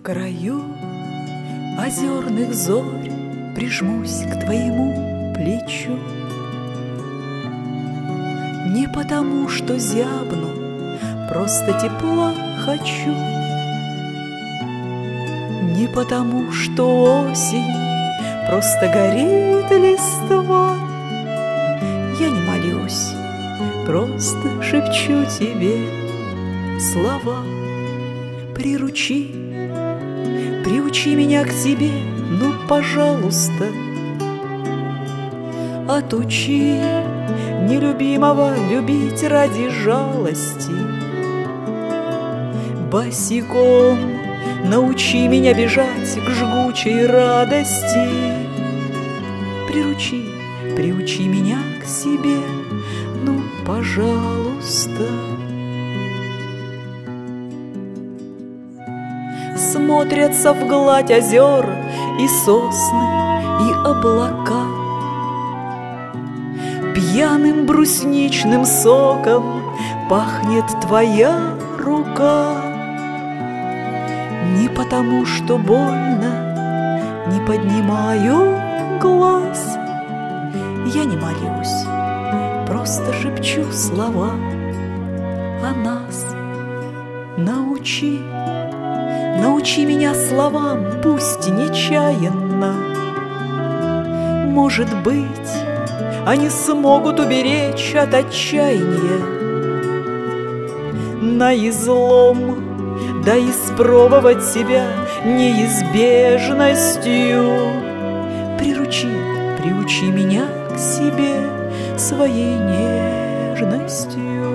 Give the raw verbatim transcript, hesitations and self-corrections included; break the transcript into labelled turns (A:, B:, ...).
A: краю озерных зорь прижмусь к твоему плечу. Не потому, что зябну, просто тепла хочу. Не потому, что осень, просто горит листва. Я не молюсь, просто шепчу тебе слова. Приручи, приучи меня к тебе, ну, пожалуйста. Отучи нелюбимого любить ради жалости. Босиком научи меня бежать к жгучей радости. Приручи, приучи меня к себе, ну, пожалуйста. Смотрятся в гладь озер и сосны, и облака. Пьяным брусничным соком пахнет твоя рука. Не потому, что больно, не поднимаю глаз. Я не молюсь, просто шепчу слова о нас. Научи, научи меня словам, пусть нечаянно. Может быть, они смогут уберечь от отчаяния. На излом да испробовать себя неизбежностью. Приручи, приучи меня к себе своей нежностью.